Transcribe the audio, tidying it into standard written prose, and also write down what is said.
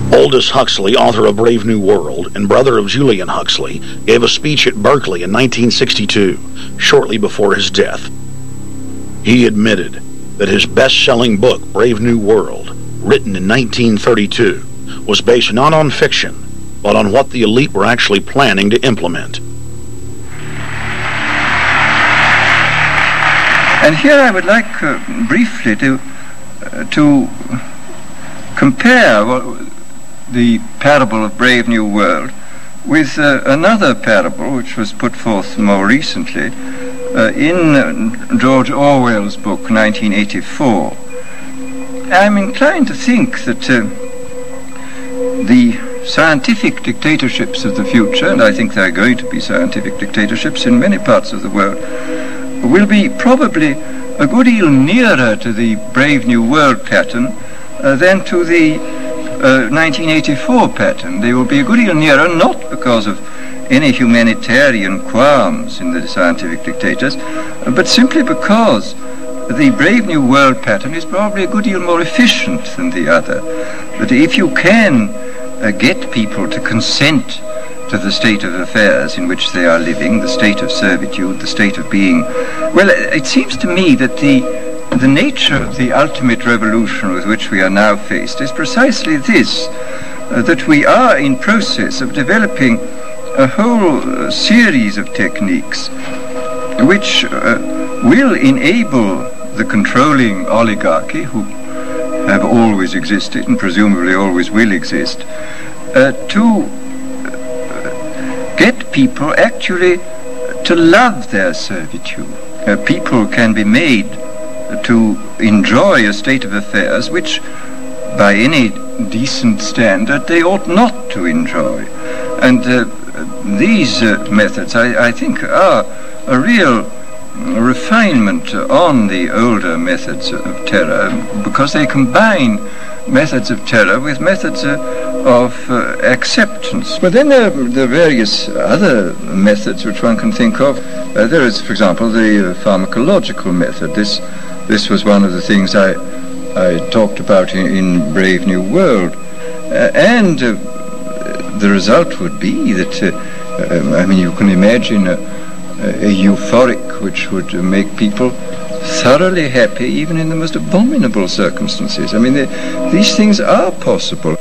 Aldous Huxley, author of Brave New World and brother of Julian Huxley, gave a speech at Berkeley in 1962, shortly before his death. He admitted that his best-selling book, Brave New World, written in 1932, was based not on fiction, but on what the elite were actually planning to implement. And here I would like briefly to compare the parable of Brave New World with another parable which was put forth more recently in George Orwell's book 1984. I'm inclined to think that the scientific dictatorships of the future, and I think there are going to be scientific dictatorships in many parts of the world, will be probably a good deal nearer to the Brave New World pattern than to the 1984 pattern. They will be a good deal nearer, not because of any humanitarian qualms in the scientific dictators, but simply because the Brave New World pattern is probably a good deal more efficient than the other. That if you can get people to consent to the state of affairs in which they are living, the state of servitude, the state of being, well, it seems to me that the nature of the ultimate revolution with which we are now faced is precisely this, that we are in process of developing a whole series of techniques which will enable the controlling oligarchy, who have always existed and presumably always will exist, to get people actually to love their servitude. People can be made to enjoy a state of affairs which, by any decent standard, they ought not to enjoy. And these methods, I think, are a real refinement on the older methods of terror, because they combine methods of terror with methods of acceptance. But then there are various other methods which one can think of. There is, for example, the pharmacological method. This was one of the things I talked about in Brave New World. And the result would be that, you can imagine a euphoric which would make people thoroughly happy even in the most abominable circumstances. These things are possible.